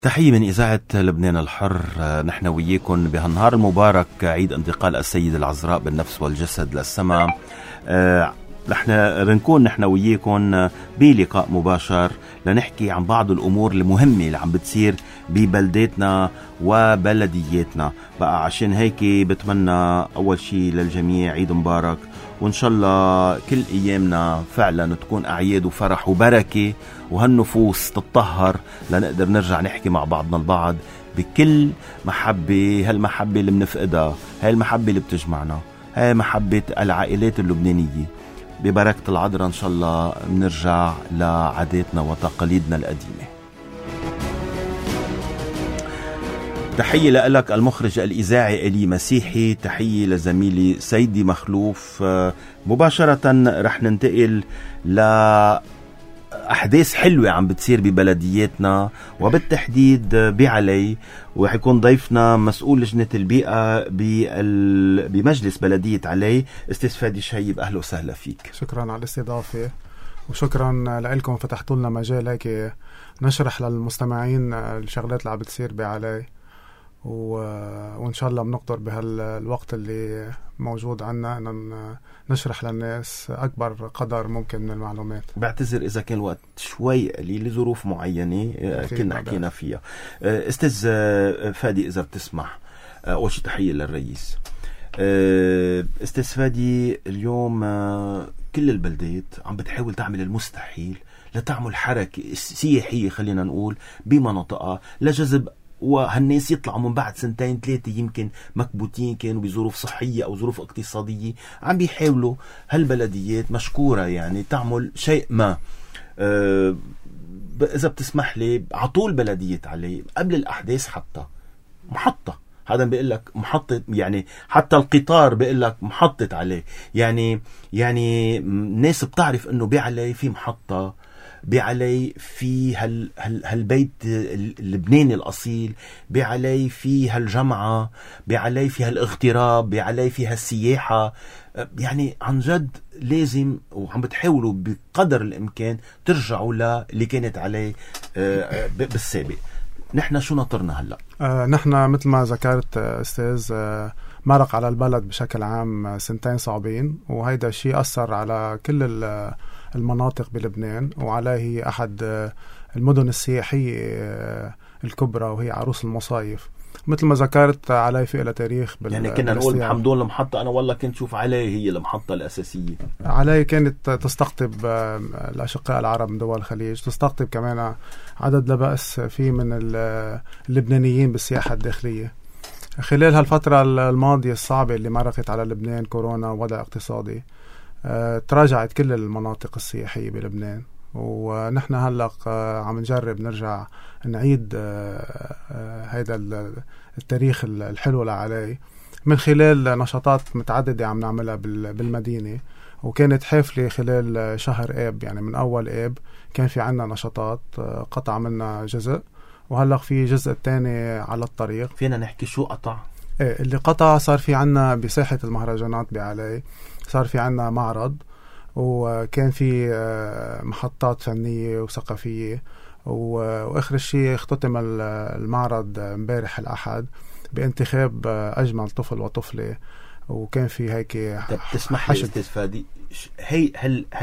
تحية من إذاعة لبنان الحر. نحن وياكم بهالنهار المبارك عيد انتقال السيدة العذراء بالنفس والجسد للسماء. نحن رنكون نحن وياكم بلقاء مباشر لنحكي عن بعض الأمور المهمة اللي عم بتصير ببلداتنا وبلدياتنا. بقى عشان هيك بتمنى أول شيء للجميع عيد مبارك، وإن شاء الله كل أيامنا فعلا تكون أعياد وفرح وبركة، وهالنفوس تتطهر لنقدر نرجع نحكي مع بعضنا البعض بكل محبة. هالمحبة اللي بنفقدها، هاي المحبة اللي بتجمعنا، هاي محبة العائلات اللبنانية. ببركة العذراء إن شاء الله بنرجع لعاداتنا وتقاليدنا القديمة. تحية لك المخرج الإذاعي إلي مسيحي، تحية لزميلي سيدي مخلوف. مباشرة رح ننتقل لأحداث حلوة عم بتصير ببلدياتنا وبالتحديد بعلي، وحيكون ضيفنا مسؤول لجنة البيئة بمجلس بلدية علي، استاذ فادي شهيب. أهلا وسهلا فيك. شكرا على الاستضافة، وشكرا لكم فتحتوا لنا مجال هيك نشرح للمستمعين الشغلات اللي عم بتصير بعلي، وإن شاء الله بنقدر بهالوقت اللي موجود عنا أن نشرح للناس أكبر قدر ممكن من المعلومات. بعتذر إذا كان الوقت شوي قليل لظروف معينة كنا حكينا فيها. أستاذ فادي إذا بتسمح، أول شيء تحية للرئيس. أستاذ فادي، اليوم كل البلدات عم بتحاول تعمل المستحيل لتعمل حركة سياحية خلينا نقول بمناطقها لجذب وهالناس يطلعوا من بعد 2-3 يمكن مكبوتين كانوا بظروف صحية أو ظروف اقتصادية. عم بيحاولوا هالبلديات مشكورة يعني تعمل شيء ما. إذا بتسمح لي، عطول بلدية علي قبل الأحداث حتى محطة، هذا بيقول لك محطة، يعني حتى القطار بيقول لك محطة علي. يعني الناس بتعرف إنه بعلي في محطة، بعلي في هالبيت اللبناني الأصيل، بعلي في هالجمعة، بعلي في هالاغتراب، بعلي في هالسياحة. يعني عن جد لازم وعم بتحاولوا بقدر الإمكان ترجعوا اللي كانت عليه بالسابق. نحن شو نطرنا هلأ؟ نحن مثل ما ذكرت أستاذ، مرق على البلد بشكل عام 2 صعبين، وهيدا الشيء أثر على كل المناطق بلبنان، وعليه هي أحد المدن السياحية الكبرى، وهي عروس المصايف. مثل ما ذكرت علي في إلى تاريخ يعني كنا نقول حمدون المحطة، أنا والله كنت شوف علي هي المحطة الأساسية. علي كانت تستقطب الأشقاء العرب من دول الخليج، تستقطب كمان عدد لا بأس فيه من اللبنانيين بالسياحة الداخلية. خلال هالفترة الماضية الصعبة اللي مرقت على لبنان، كورونا ووضع اقتصادي، تراجعت كل المناطق السياحية بلبنان، ونحن هلأ عم نجرب نرجع نعيد هيدا التاريخ الحلو لعلي من خلال نشاطات متعددة عم نعملها بالمدينة. وكانت حافلة خلال شهر آب، يعني من أول آب كان في عنا نشاطات، قطع منا جزء، وهلأ في جزء الثاني على الطريق. فينا نحكي شو قطع؟ اللي قطع صار في عنا بساحة المهرجانات بعلي، صار في عنا معرض، وكان في محطات فنية وثقافية، وآخر الشيء اختتم المعرض امبارح الأحد بانتخاب أجمل طفل وطفلة، وكان في هيك تسمح لي أستاذ فادي، هي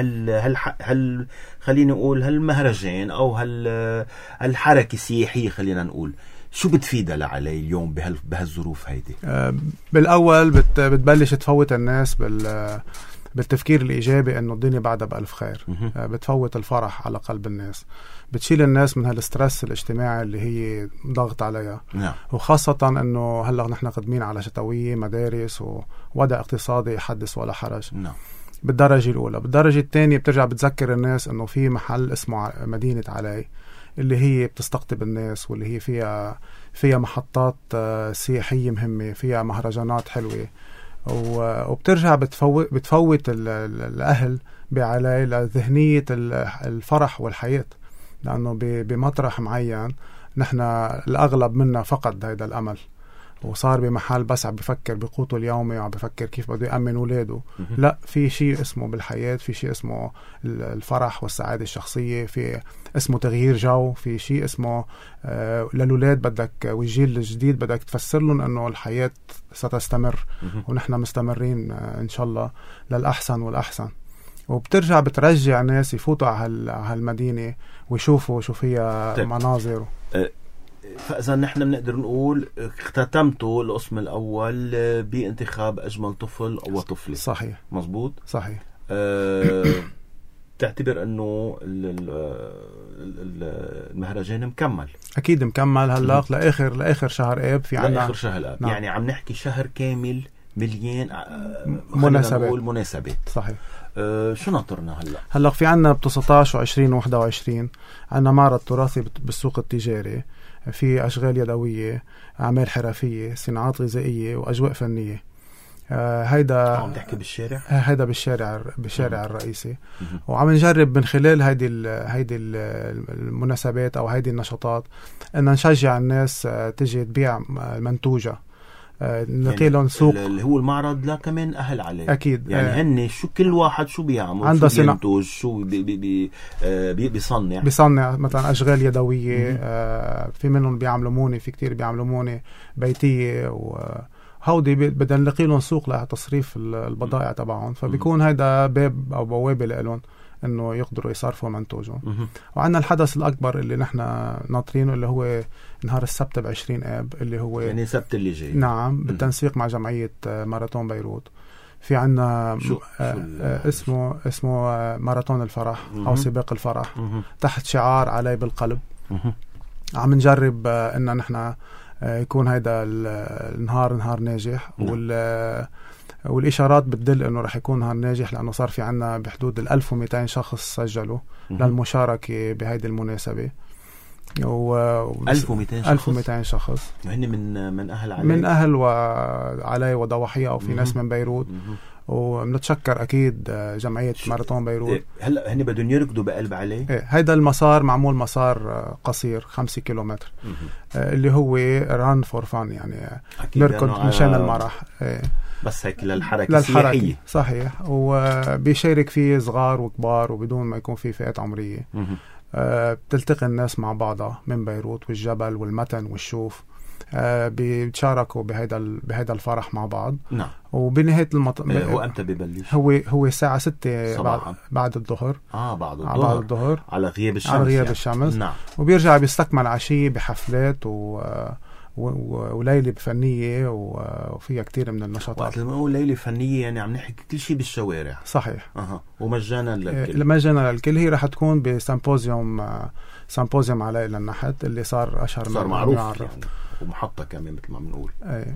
هل خلينا نقول هالمهرجان أو هالحركة السياحية خلينا نقول شو بتفيدها لعلي اليوم بهالظروف هيدي؟ بالأول بتبلش تفوت الناس بالتفكير الإيجابي أنه الدنيا بعدها بألف خير. بتفوت الفرح على قلب الناس، بتشيل الناس من هالسترس الاجتماعي اللي هي ضغط عليها. وخاصة أنه هلأ نحن قدمين على شتوية، مدارس ووضع اقتصادي حدث ولا حرج. بالدرجة الأولى. بالدرجة الثانية بترجع بتذكر الناس أنه في محل اسمه مدينة علي، اللي هي بتستقطب الناس، واللي هي فيها محطات سياحية مهمة، فيها مهرجانات حلوة، وبترجع بتفوت الأهل بعلي لذهنية الفرح والحياة، لأنه بمطرح معين نحن الأغلب منا فقد هذا الأمل. وصار بمحل بس عم بفكر بقوته اليومي وعم بفكر كيف بده يأمن ولاده. لا، في شيء اسمه بالحياة، في شيء اسمه الفرح والسعادة الشخصية، في اسمه تغيير جو، في شيء اسمه للولاد بدك والجيل الجديد بدك تفسر لهم انه الحياة ستستمر، ونحن مستمرين ان شاء الله للأحسن والأحسن. وبترجع بترجع ناس يفوتوا على هالمدينة ويشوفوا شو فيها مناظر. فإذا نحن بنقدر نقول اختتمتوا القسم الأول بانتخاب أجمل طفل أو طفلة. صحيح. مزبوط. صحيح. تعتبر أنه المهرجان مكمل؟ أكيد مكمل هلأ لآخر شهر آب. في عنا آخر شهر آب. نعم. يعني عم نحكي شهر كامل مليان مناسبات. صحيح. شو ناطرنا هلأ في عنا ب 19 و20 و21 عنا معرض تراثي بالسوق التجاري، في أشغال يدوية، أعمال حرفية، صناعات غذائية، وأجواء فنية. هيدا عم تحكي بالشارع؟ هيدا بالشارع الرئيسي. وعم نجرب من خلال هيدي المناسبات أو هيدي النشاطات أن نشجع الناس تجي تبيع منتوجة، نلقي لهم سوق اللي هو المعرض. لا كمان أهل عليه أكيد. يعني هن شو كل واحد شو بيعمل، شو بينتج، شو بيصنع مثلا أشغال يدوية. في منهم بيعملوا مونة، في كتير بيعملوا مونة بيتية، وهودي بدنا نلقي لهم سوق لتصريف البضائع تبعهم. فبيكون هيدا باب أو بوابة لهم انه يقدروا يصرفوا منتوجهم. وعندنا الحدث الاكبر اللي نحن ناطرينه اللي هو نهار السبت ب20 آب، اللي هو يعني السبت اللي جاي. نعم، بالتنسيق مع جمعية ماراثون بيروت. في عنا اسمه ماراثون الفرح او سباق الفرح تحت شعار علي بالقلب. عم نجرب ان نحن يكون هيدا النهار نهار ناجح. والإشارات بتدل أنه رح يكون نهار ناجح، لأنه صار في عنا بحدود 1200 شخص سجلوا للمشاركة بهيدي المناسبة. 1200 شخص هن من أهل علي، من أهل وعلي وضواحية، أو في ناس من بيروت. وبنتشكر أكيد جمعية ماراثون بيروت. هلا هن بدهم يركضوا بقلب علي. هيدا المسار معمول مسار قصير 5 كيلومتر، اللي هو ران فور فان، يعني نركض مشان المرح. بس هيك للحركة السياحية. صحيح. وبيشارك فيه صغار وكبار، وبدون ما يكون فيه فئات عمرية. بتلتقي الناس مع بعضها من بيروت والجبل والمتن والشوف، بيتشاركوا بهيدا الفرح مع بعض. نعم. وبنهاية هو أمتى ببلش؟ هو الساعة 6 بعد الظهر. بعد الظهر على غياب الشمس. نعم. وبيرجع بيستكمل عشية بحفلات وليلة فنية، وفيها كتير من النشاطات. وقت لما نقول ليلة فنية يعني عم نحكي كل شيء بالشوارع. صحيح. ومجانا للكل. مجانا للكل. هي رح تكون بسيمبوزيوم علي للنحت اللي صار أشهر، صار معروف يعني. ومحطة كمان مثل ما بنقول.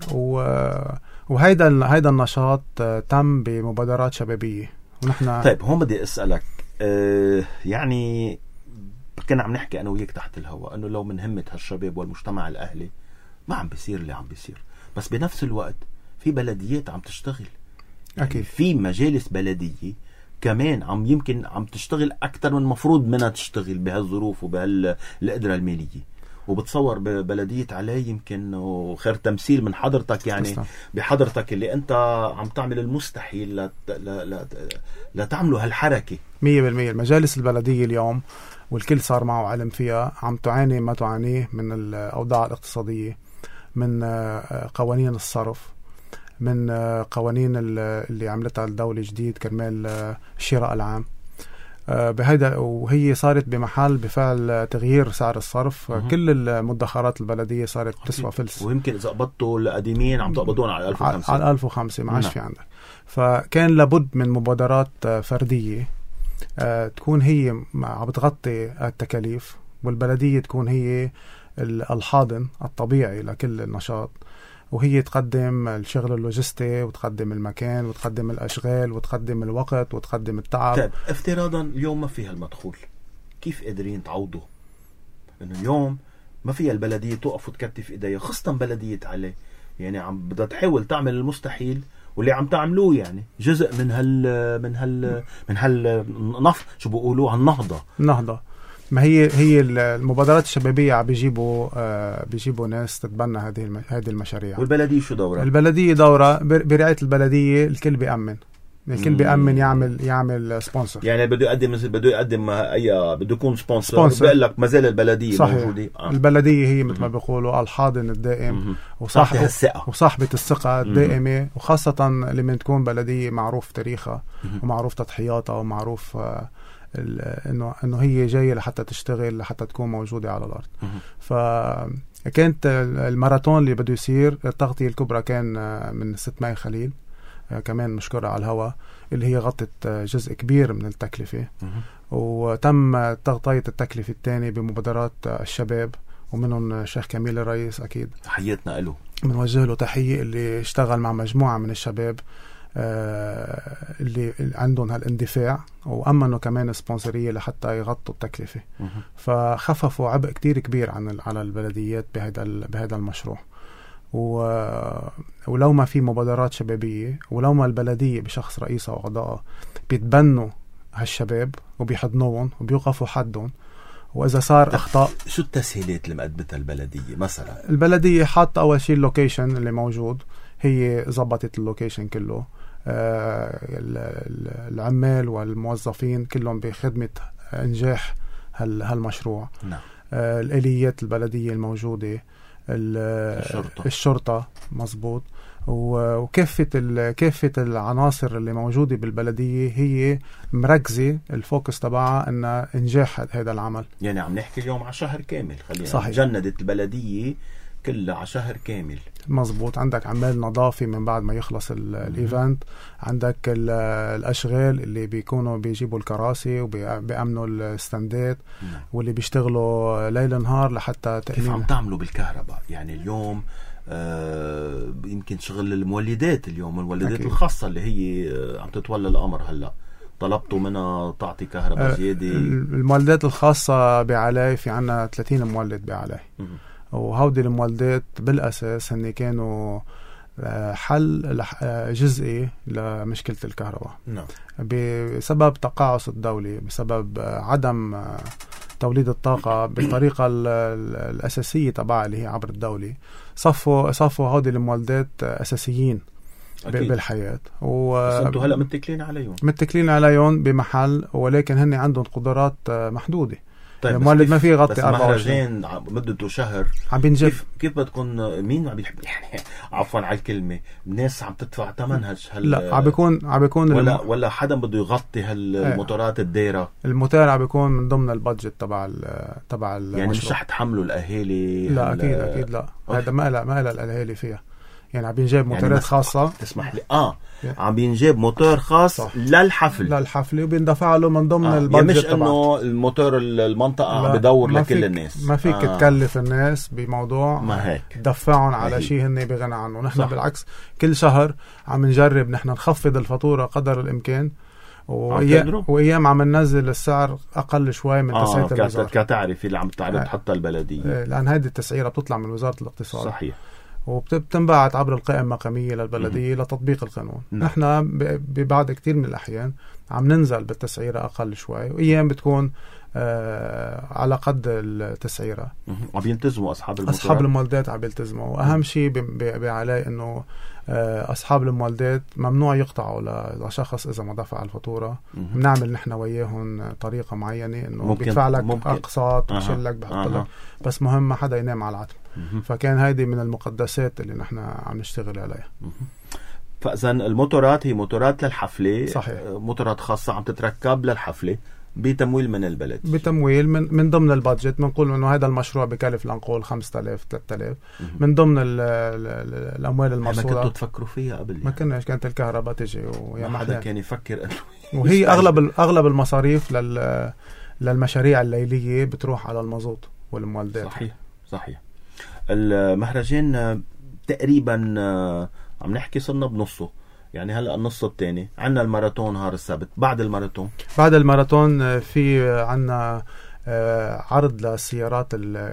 وهيدا النشاط تم بمبادرات شبابية. ونحن طيب هون بدي أسألك، يعني كنا عم نحكي أنا وياك تحت الهواء أنه لو من همة هالشباب والمجتمع الأهلي ما عم بيصير اللي عم بيصير، بس بنفس الوقت في بلديات عم تشتغل. أكيد. يعني في مجالس بلدية كمان يمكن عم تشتغل أكتر من مفروض منها تشتغل بهالظروف وبهالقدرة المالية. وبتصور ببلدية علي يمكن، وخير تمثيل من حضرتك يعني بحضرتك اللي أنت عم تعمل المستحيل لا تعملوا هالحركة 100%. المجالس البلدية اليوم والكل صار معه علم فيها عم تعاني ما تعانيه من الأوضاع الاقتصادية، من قوانين الصرف، من قوانين اللي عملتها الدولة جديد كرمال الشراء العام بهيدا. وهي صارت بمحل بفعل تغيير سعر الصرف. كل المدخرات البلدية صارت تسوى فلس. ويمكن إذا قبضتوا القديمين عم تقبضون على 1005 على 1005 ما عادش في عندك. فكان لابد من مبادرات فردية تكون هي عم بتغطي التكاليف، والبلدية تكون هي الحاضن الطبيعي لكل النشاط، وهي تقدم الشغل اللوجستي وتقدم المكان وتقدم الأشغال وتقدم الوقت وتقدم التعب. طيب افتراضا اليوم ما فيها المدخول، كيف قادرين تعوضوا؟ إنه اليوم ما فيها البلدية توقف وتكتف إيديها، خاصة بلدية علي يعني عم بدها تحاول تعمل المستحيل، واللي عم تعملوه يعني جزء من هال شو بيقولوا النهضة. ما هي المبادرات الشبابية عم بيجيبوا ناس تتبنى هذه المشاريع. والبلدية شو دورة؟ البلدية دورة برعاية البلدية. الكل بيأمن يعمل سبونسر. يعني بده يقدم بده يكون سبونسر بيقول لك ما زال البلدية موجودة. البلدية هي مثل ما بيقولوا الحاضن الدائم وصاحبة الثقة الدائمة، وخاصة لما تكون بلدية معروف تاريخها ومعروف تضحياتها ومعروف انه هي جاية لحتى تشتغل لحتى تكون موجودة على الارض. فكانت الماراثون اللي بده يصير التغطية الكبرى كان من 6 ماي خليل، كمان مشكورة على الهواء، اللي هي غطت جزء كبير من التكلفة. وتم تغطية التكلفة الثانية بمبادرات الشباب، ومنهم الشيخ كميل الرئيس أكيد تحياتنا له، بنوجه له تحية، اللي اشتغل مع مجموعة من الشباب اللي عندهم هالاندفاع، وأمنوا كمان سبونسرية لحتى يغطوا التكلفة. فخففوا عبء كتير كبير على البلديات بهذا المشروع. ولو ما في مبادرات شبابية، ولو ما البلدية بشخص رئيسها وأعضائها بيتبنوا هالشباب وبيحضنوهم وبيوقفوا حدهم، وإذا صار أخطاء. شو التسهيلات اللي مقدمتها البلدية مثلا؟ البلدية حاطة أول شيء اللوكيشن اللي موجود، هي زبطت اللوكيشن كله. العمال والموظفين كلهم بخدمة إنجاح هالمشروع. نعم. الآليات البلدية الموجودة، الشرطة مزبوط، وكافة العناصر اللي موجودة بالبلدية هي مركزة الفوكس تبعها أن إنجاح هذا العمل. يعني عم نحكي اليوم على شهر كامل، خلينا صحيح. جندت البلدية كلها على شهر كامل. مزبوط. عندك عمال نظافة من بعد ما يخلص الإيفنت، عندك الأشغال اللي بيكونوا بيجيبوا الكراسي وبيأمنوا الستاندات، واللي بيشتغلوا ليل نهار لحتى كيف عم تعملوا بالكهرباء؟ يعني اليوم يمكن شغل المولدات المولدات أكيد. الخاصة اللي هي عم تتولى الأمر هلأ، طلبتوا منها تعطي كهرباء زيادة؟ المولدات الخاصة بعلاي في عنا 30 مولد بعلاي، وهودي المولدات بالأساس هن كانوا حل جزئي لمشكلة الكهرباء. نعم. بسبب تقاعس الدولة، بسبب عدم توليد الطاقة بالطريقة الأساسية تبعها اللي هي عبر الدولة، صفوا هودي المولدات أساسيين أكيد بالحياة. بس انتوا هلأ متكلين عليهم بمحل، ولكن هن عندهم قدرات محدودة. طيب المولد ما في يغطي 24 مدته شهر عم بينجب. كيف بتكون مين عم بيحب يعني عفوا على الكلمة، الناس عم تدفع ثمنها؟ لا عم بيكون ولا حدا بده يغطي هالموتورات الدايرة؟ الموتور عم بيكون من ضمن البادجت تبع يعني مش رح تحملوا الأهالي؟ لا أكيد لا. هذا ما له الأهالي فيها. يعني عم بينجاب موتورات يعني تسمح لي عم بينجاب موتور خاص للحفل وبيندفع له من ضمن البادجت يعني مش انه الموتور المنطقة عم بدور لكل الناس. ما فيك تكلف الناس بموضوع ما هيك تدفعهم على شيء هن بغنى عنه. نحن بالعكس كل شهر عم نجرب نحن نخفض الفاتورة قدر الامكان، وايام عم ننزل السعر اقل شوي من تسعيرة الوزارة كتعرفي اللي عم تعرض حتى البلدية، لان هذه التسعيرة بتطلع من وزارة الاقتصاد. صحيح. وبتنبعت عبر القائمة المقامية للبلدية لتطبيق القانون. نحن ببعض كتير من الأحيان عم ننزل بالتسعيرة أقل شوي، وأيام بتكون على قد التسعيرة. عم يلتزموا أصحاب المولدات عم يلتزموا. وأهم شيء بعلي أنه أصحاب المولدات ممنوع يقطعوا لشخص إذا ما دفع الفاتورة. بنعمل نحن وياهم طريقة معينة أنه بيدفع لك أقساط، بيشيل لك، بحط لك، بس مهم ما حدا ينام على العتم. فكان هيدي من المقدسات اللي نحن عم نشتغل عليها. فإذا الموتورات هي موتورات للحفلة. صحيح. موتورات خاصة عم تتركب للحفلة بتمويل من البلد، بتمويل من ضمن البادجت. بنقول انه هذا المشروع بكلف لنقول 5000 3000 من ضمن الاموال المرصوده. ما كنتوا تفكروا فيها قبل؟ ما كناش. كانت الكهرباء تجي ما حدا كان يفكر انه وهي اغلب المصاريف للمشاريع الليليه بتروح على المازوت والمولدات. صحيح. المهرجان تقريبا عم نحكي صرنا بنصه، يعني هلأ النص الثاني. عنا الماراثون نهار السبت. بعد الماراثون في عنا عرض للسيارات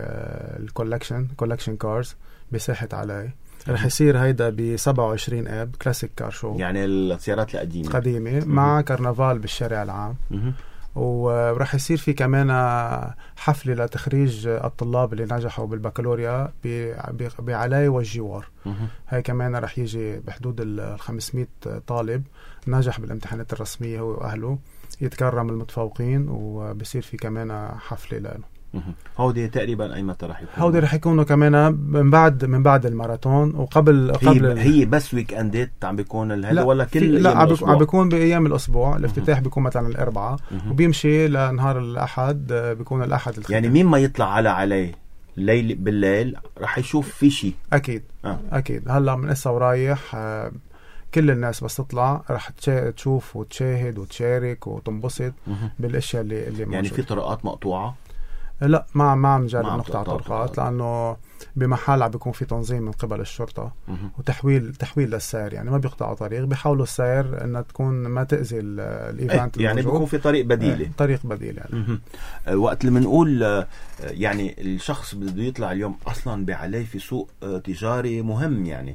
الكولكشن كارز بساحة علاي. رح يصير هيدا ب27 آب كلاسيك كار شو، يعني السيارات القديمة مع كرنفال بالشارع العام. ورح يصير في كمان حفلة لتخريج الطلاب اللي نجحوا بالبكالوريا بعلاي والجوار. هاي كمان رح يجي بحدود 500 طالب نجح بالامتحانات الرسمية هو وأهله، يتكرم المتفوقين، وبصير في كمان حفلة له. هودي تقريبا اي متى رح يكونوا؟ هودي رح يكونوا كمان من بعد الماراثون وقبل هي بس ويك اندات عم بيكون هذا ولا كل لا عم بيكون بايام الاسبوع. الافتتاح بيكون مثلا الاربعاء وبيمشي لنهار الاحد، بيكون الاحد الختام. يعني مين ما يطلع عليه ليل بالليل رح يشوف في شيء اكيد. اكيد هلا من اسا ورايح كل الناس بس تطلع رح تشوف وتشاهد وتشارك وتنبسط بالاشياء اللي موجودة. يعني في طرقات مقطوعة؟ لا ما عم نجرب نقطع طرقات، لأنه بمحل عم بيكون في تنظيم من قبل الشرطة وتحويل للسير. يعني ما بيقطعوا طريق، بيحاولوا السير انها تكون ما تأذي الايفنت. يعني بيكون في طريق بديل. طريق بديل يعني. وقت اللي بنقول يعني الشخص بده يطلع اليوم اصلا بعليه في سوق تجاري مهم، يعني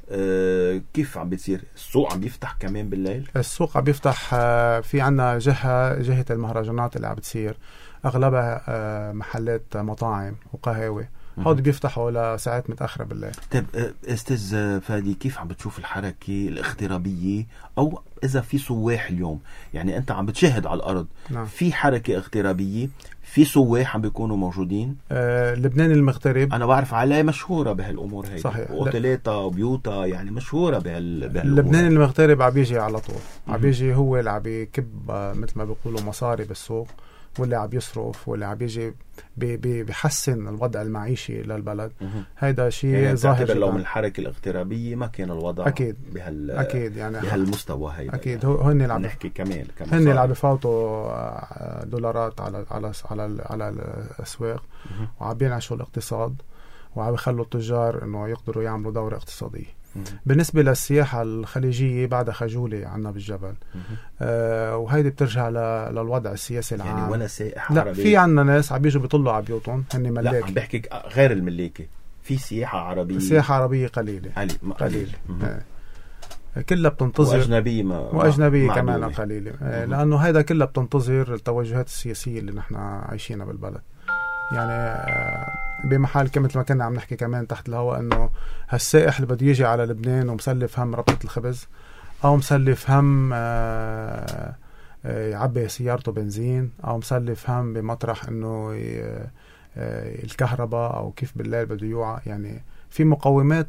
كيف عم بيصير السوق؟ عم بيفتح كمان بالليل؟ السوق عم بيفتح. في عنا جهة المهرجانات اللي عم بتصير اغلبها محلات مطاعم وقهاوي، هود بيفتحوا لساعات متأخرة بالليل. طيب استاذ فادي، كيف عم بتشوف الحركة الاغترابية، او اذا في سواح اليوم؟ يعني انت عم بتشاهد على الارض. نعم. في حركة اغترابية، في سواح عم بيكونوا موجودين. لبنان المغترب انا بعرف عليه مشهورة بهالامور هاي. صحيح. اوتيلاتها وبيوتها يعني مشهورة لبنان المغترب عم بيجي على طول. عم بيجي هو اللي عم بيكب مثل ما بيقولوا مصاري بالسوق، واللي عم يصرف، واللي عم بيجي بيحسن الوضع المعيشي للبلد. هيدا شيء يعني ظاهر جدا. لو من الحركة الاغترابية ما كان الوضع أكيد يعني بهالمستوى هيدا. أكيد يعني. هن اللي عم نحكي كمان هن اللي عم بفوتوا دولارات على الأسواق، وعم بينعشوا الاقتصاد، وعم يخلوا التجار إنه يقدروا يعملوا دورة اقتصادية. بالنسبة للسياحة الخليجية بعدها خجولة عنا بالجبل. وهيدي بترجع للوضع السياسي العام. يعني ولا سائح لا عربي؟ في عنا ناس عم بيجوا بيطلوا على بيوتهم، هن ملاكي. لا عم بحكي غير الملاكي، في سياحة عربية. سياحة عربية قليلة. كلها بتنتظر. وأجنبية كمان قليلة. لأنه هيدا كلها بتنتظر التوجهات السياسية اللي نحن عايشينها بالبلد. يعني بمحل مثل ما كنا عم نحكي كمان تحت الهواء، انه هالسائح اللي بده يجي على لبنان ومسلف هم ربطة الخبز، او مسلف هم يعبي سيارته بنزين، او مسلف هم بمطرح انه الكهرباء، او كيف بالليل بده يوعى. يعني في مقومات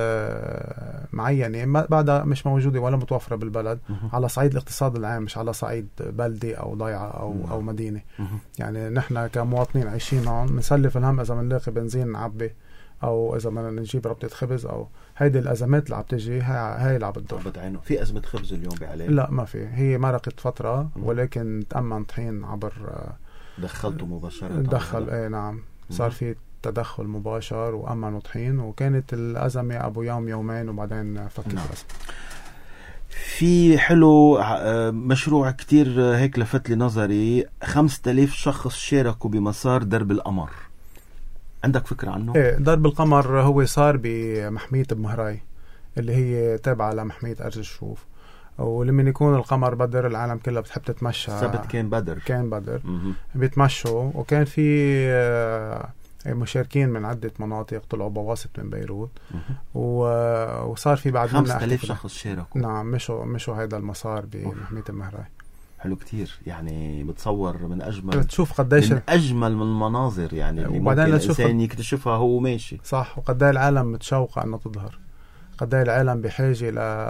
معينة بعدها مش موجودة ولا متوفرة بالبلد على صعيد الاقتصاد العام، مش على صعيد بلدة أو ضيعة أو مدينة. يعني نحن كمواطنين عايشين هون بنسلف الهم إذا بنلاقي بنزين نعبي، أو إذا بدنا نجيب ربطة خبز، أو هيدي الأزمات اللي عم تجي هاي اللي عم بتدور. في أزمة خبز اليوم بعليه؟ لا ما في، هي مرقت فترة ولكن تأمن طحين عبر دخلته مباشرة. دخل نعم. صار في تدخل مباشر وأمنوا طحين، وكانت الأزمة أبو يوم يومين وبعدين فكت الأزمة. في حلو مشروع كتير هيك لفت لي نظري، 5000 شخص شاركوا بمسار درب القمر. عندك فكرة عنه؟ ايه، درب القمر هو صار بمحمية بمهراي اللي هي تابعة لمحمية أرز الشوف. ولما يكون القمر بدر العالم كلها بتحب تتمشى. سبت كان بدر بيتمشوا، وكان في مشاركين من عدة مناطق طلعوا بواسط من بيروت. وصار في بعد 5000 شخص شاركوا. نعم، مشوا هذا المسار بمحمية المهراي. حلو كتير. يعني بتصور من أجمل من المناظر يعني اللي ممكن الإنسان يكتشفها هو ماشي. صح. وقداي العالم متشوقة أنه تظهر، قداي العالم بحاجة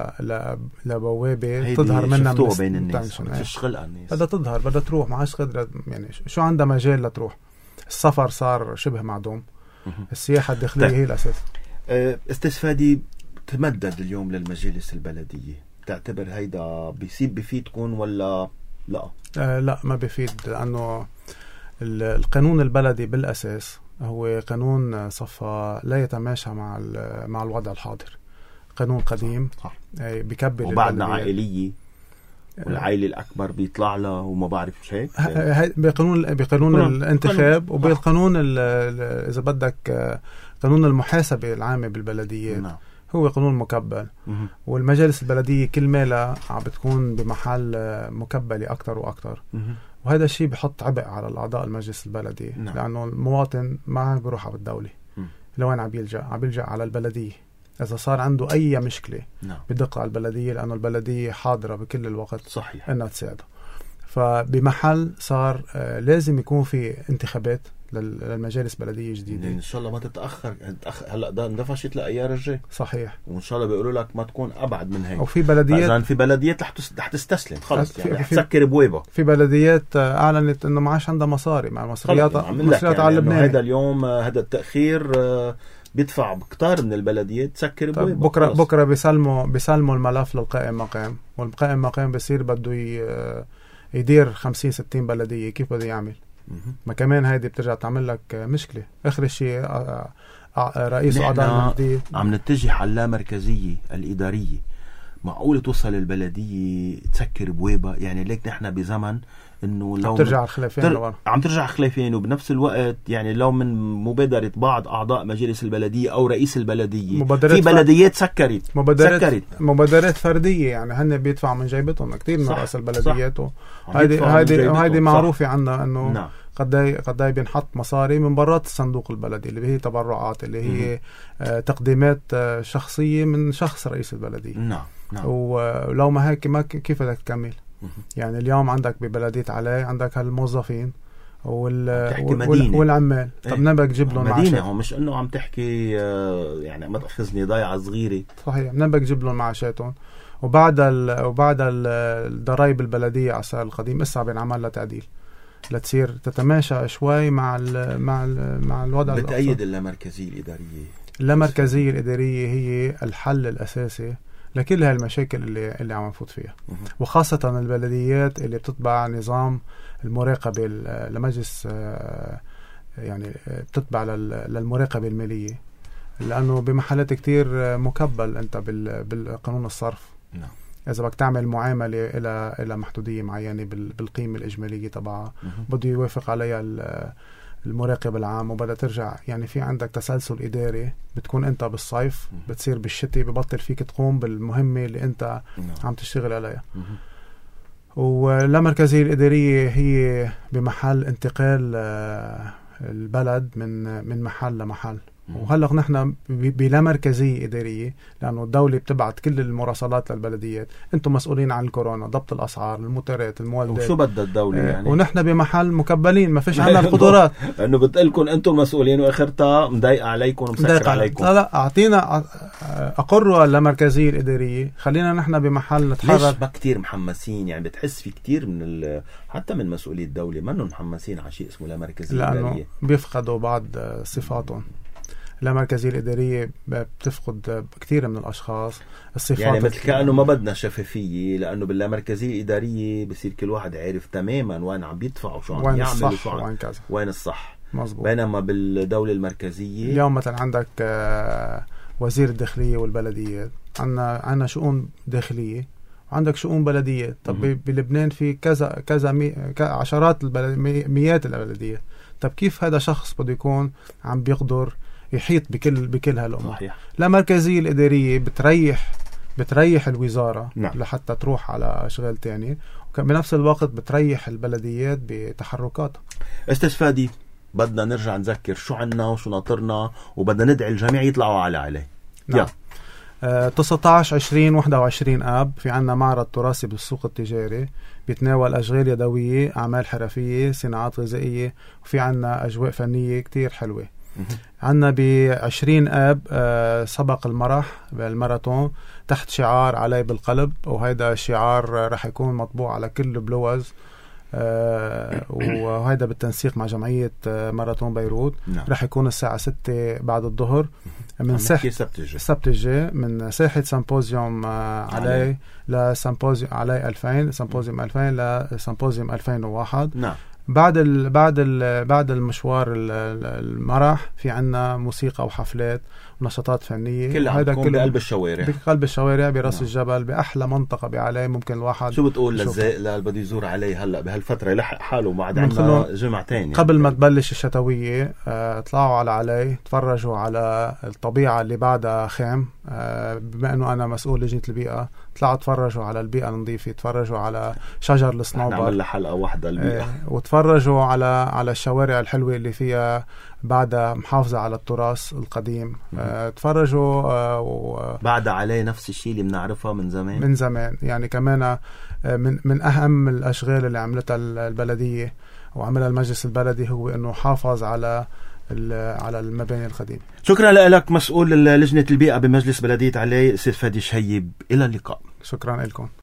لبوابة تظهر منها بين الناس. تشغل الناس، بدها تظهر، بدها تروح، ما عادش قدرة. يعني شو عندها مجال لتروح. السفر صار شبه معدوم. السياحة الداخلية هي الأساس. استاذ فادي، تمدد اليوم للمجالس البلدية، تعتبر هيدا بيفيدكم ولا لا؟ لا ما بيفيد، لأنه القانون البلدي بالأساس هو قانون صفى لا يتماشى مع الوضع الحاضر. قانون قديم. صح. بيكبل وبعدنا عائلية، والعائلة الأكبر بيطلع له وما بعرف مش هيك. بقانون الانتخاب، وبالقانون إذا بدك قانون المحاسبة العامة بالبلديات. نعم. هو قانون مكبل. والمجالس البلدية كل مالها عم بتكون بمحل مكبلة أكتر وأكتر. وهذا الشيء بحط عبء على الأعضاء المجلس البلدي. نعم. لأنه المواطن ما بيروح على الدولة، لوين عم يلجأ على البلدية. إذا صار عنده أي مشكلة نعم. بدق على البلدية، لأنه البلدية حاضرة بكل الوقت صحيح إنها تساعده. فبمحل صار لازم يكون في انتخابات للمجالس بلدية جديدة. إن شاء الله ما تتأخر. هلأ ده اندفشت لأيار الجاي. صحيح. وإن شاء الله بيقولوا لك ما تكون أبعد من هيك. وفي بلديات إذا في بلديات رح تستسلم خلص، يعني رح تسكر بويبة. في بلديات أعلنت إنه ما عادش عندها مصاري مع مصريات على لبنان. هذا اليوم هذا التأخير بيدفع كتار من البلديات تسكر بويبة. بكرة بيسلموا الملف للقائم مقام، والقائم مقام بيصير بده يدير 50-60 بلدية. كيف بده يعمل؟ ما كمان هيدي بترجع تعمل لك مشكلة. آخر شيء رئيس أعضاء المجلس عم نتجه على اللامركزية الإدارية. معقولة توصل البلدية تسكر بويبة؟ يعني ليك نحن بزمن انه لو عم ترجع الخلافين عم ترجع خلافين، وبنفس الوقت يعني لو من مبادرة بعض اعضاء مجلس البلدية او رئيس البلدية في بلديات سكرت مبادرات فردية، يعني هن بيدفعوا من جيبتهم كثير من رئيس البلديات. هذه معروفة عنا انه نعم. قد بينحط مصاري من برات الصندوق البلدي اللي هي تبرعات، اللي هي تقديمات شخصية من شخص رئيس البلدية. نعم. ولو ما هيك ما كيف بدك تكمل؟ يعني اليوم عندك ببلدية علي عندك هالموظفين والعمال. طب نبقى تجيب لهم معاشات. هو مش انه عم تحكي يعني ما تأخذني ضايعة صغيرة. صحيح. نبقى تجيب لهم معاشاتهم. وبعد الضرائب البلدية على السعر القديم اسا بينعمل لها تعديل لتصير تتماشى شوي مع الوضع. بتأيد اللامركزية الإدارية. اللامركزية الإدارية هي الحل الأساسي لكل هالمشاكل اللي عم نفوت فيها، وخاصة البلديات اللي بتتبع نظام المراقبة لمجلس، يعني بتتبع للمراقبة المالية، لأنه بمحلات كتير مكبل أنت بالقانون الصرف. نعم. إذا بدك تعمل معاملة إلى محدودية معينة بالقيمة الإجمالية تبعها بده يوافق عليها المراقب العام، وبدأ ترجع يعني في عندك تسلسل إداري. بتكون أنت بالصيف بتصير بالشتاء ببطل فيك تقوم بالمهمة اللي أنت عم تشتغل عليها. واللامركزية الإدارية هي بمحل انتقال البلد من محل لمحل. وهلق نحن بلا مركزية إدارية، لأنه الدولة بتبعت كل المراسلات للبلديات، أنتم مسؤولين عن الكورونا، ضبط الأسعار، الموترات، المولدات. وشو بدها الدولة يعني؟ ونحن بمحل مكبلين ما فيش عنا القدرات. أنه بتقلكم أنتم المسؤولين وآخرتها مضايقة عليكم ومسكر عليكم. لا أعطينا أقروا اللامركزية الإدارية، خلينا نحن بمحل نتحرك. ليش ما كتير محمسين؟ يعني بتحس في كتير من حتى من مسؤولي الدولة منهم محمسين على شيء اسمه لامركزية إدارية، لأنه بيفقدوا بعض صفاتهم. اللامركزية الإدارية بتفقد كثير من الأشخاص الصفات، يعني مثل كأنه ما بدنا شفافية، لأنه باللامركزية الإدارية بصير كل واحد عارف تماما وين عم يدفع وشو عم يعمل وين الصح. مزبوط. بينما بالدولة المركزية اليوم مثلا عندك وزير الداخلية والبلديات، عنا شؤون داخلية وعندك شؤون بلدية. طب بلبنان في كذا عشرات مئات البلديات. طب كيف هذا شخص بده يكون عم بيقدر يحيط بكل هالأمور؟ لا مركزية الإدارية بتريح الوزارة. نعم. لحتى تروح على أشغال تانية، وبنفس الوقت بتريح البلديات بتحركاتها. أستاذ فادي، بدنا نرجع نذكر شو عنا وشو ناطرنا، وبدنا ندعي الجميع يطلعوا عليه. نعم. 19 20 21 آب في عنا معرض تراثي بالسوق التجاري بيتناول أشغال يدوية، أعمال حرفية، صناعات غذائية، وفي عنا أجواء فنية كتير حلوة. عنا ب20 آب سبق المرح بالماراثون تحت شعار علي بالقلب، وهيدا الشعار رح يكون مطبوع على كل بلوز، وهيدا بالتنسيق مع جمعية ماراثون بيروت. نعم. رح يكون الساعة 6 بعد الظهر من ساحة السبت الجاي، من ساحة سمبوزيوم علي لسمبوزيوم علي 2000، سمبوزيوم 2000 لسمبوزيوم 2001. نعم. بعد المشوار المرح في عنا موسيقى وحفلات ونشاطات فنية، كلها بتكون بقلب الشوارع، بقلب الشوارع براس الجبل، بأحلى منطقة بعلي ممكن الواحد. شو بتقول للزائر اللي بده يزور علي هلا بهالفترة يلحق حاله بعد عنا جمعتين يعني. قبل ما تبلش الشتوية اطلعوا على علي، تفرجوا على الطبيعة اللي بعدها خام. بما انه انا مسؤول لجنة البيئة، طلعوا تفرجوا على البيئة النظيفة، تفرجوا على شجر الصنوبر، نعمل حلقة واحدة البيئة، وتفرجوا على الشوارع الحلوة اللي فيها بعدها محافظة على التراث القديم. تفرجوا بعدها عليه نفس الشيء اللي بنعرفها من زمان يعني. كمان من أهم الأشغال اللي عملتها البلدية وعملها المجلس البلدي هو أنه حافظ على المباني القديمة. شكرا لك مسؤول لجنة البيئة بمجلس بلدية علي، سيد فادي شهيب. إلى اللقاء. شكرا لكم.